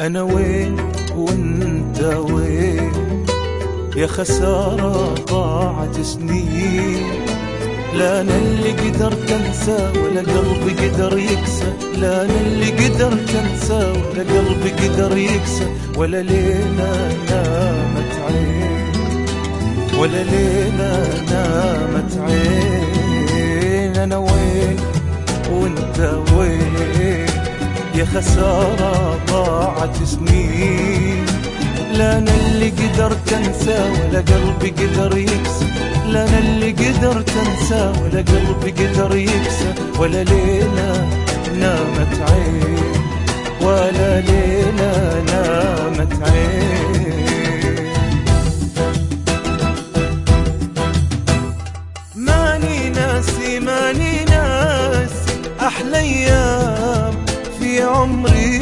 أنا وين وانت وين؟ يا خسارة ضاعت سنين. لا أنا اللي قدرت أنسى ولا قلبي قدر يكسى، لا أنا اللي قدرت أنسى ولا قلبي قدر يكسى، ولا ليلة نامت عين، ولا ليلة نامت عين. أنا وين وانت وين؟ يا خسارة ضاعت سنين. لا أنا اللي قدرت أنسى ولا قلبي قدر يكسى، لا أنا اللي قدرت أنسى ولا قلبي قدر يكسى، ولا ليلة نامت عين، ولا ليلة نامت عين. ماني ناسي ماني ناسي أحلى أيام في عمري،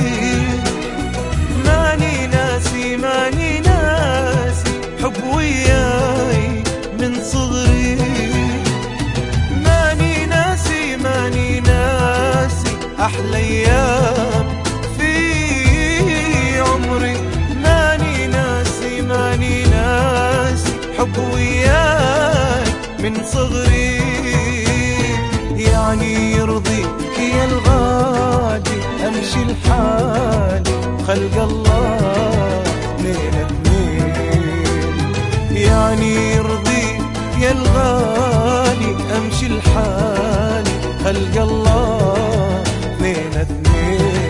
ماني ناسي ماني ناسي حب وياي من صغري، ماني ناسي ماني ناسي أحلى أيام في عمري، ماني ناسي ماني ناسي حب وياي من صغري. يعني يرضيك يا الغالي أمشي لحالي خلق الله اثنين اثنين، يعني يرضيك يا الغالي أمشي لحالي خلق الله اثنين اثنين.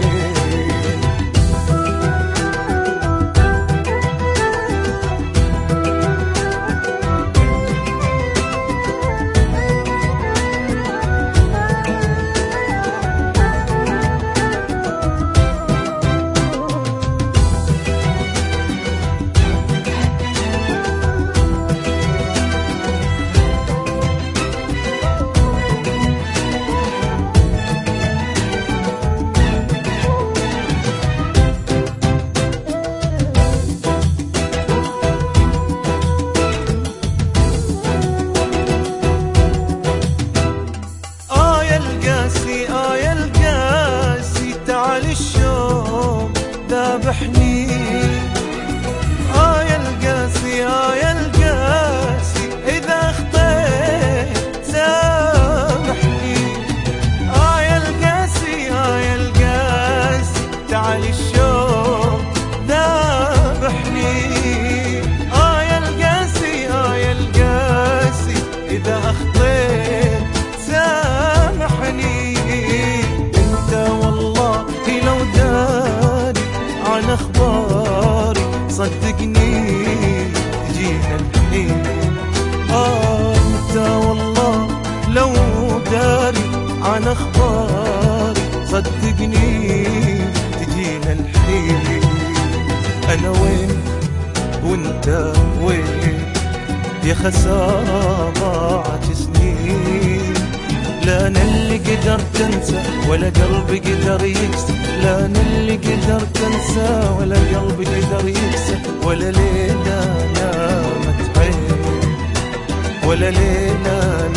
ذابحني يا القاسي يا القاسي، إذا أخطيت سامحني. يا القاسي يا القاسي تعال الشوق ذابحني. يا القاسي يا القاسي، إذا أخطيت سامحني. أنت والله لو داري عن أخباري صدقني تجينا الحين. أنت والله لو داري عن أخباري صدقني تجينا الحين. أنا وين وانت وين؟ يا خسارة ضاعت سنين. لا أنا اللي قدرت أنسى ولا قلبي قدر يكسى، لا أنا اللي قدرت أنسى ولا قلبي قدر يكسى، ولا ليلة نامت عين، ولا ليلة